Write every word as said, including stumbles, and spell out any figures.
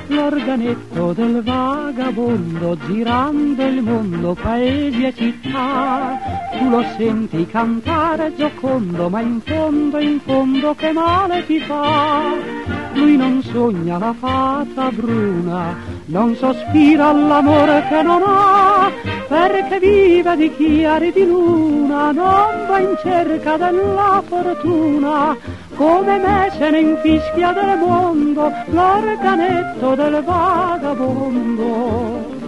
l'organetto del vagabondo girando il mondo, paesi e città. Tu lo senti cantare giocondo, ma in fondo, in fondo che male ti fa. Lui non sogna la fata bruna, non sospira all'amore che non ha, perché vive di chiari di luna, non va in cerca della fortuna. Come me se ne infischia del mondo l'organetto del vagabondo.